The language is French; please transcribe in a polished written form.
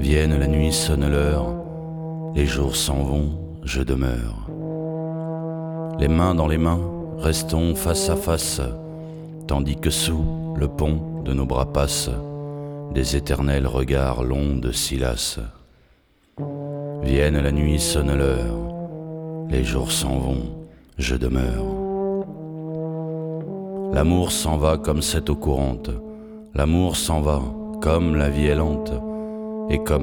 Vienne la nuit, sonne l'heure, les jours s'en vont, je demeure. Les mains dans les mains, restons face à face, tandis que sous le pont de nos bras passent des éternels regards longs de Silas. Vienne la nuit, sonne l'heure, les jours s'en vont, je demeure. L'amour s'en va comme cette eau courante, l'amour s'en va comme la vie est lente, et comme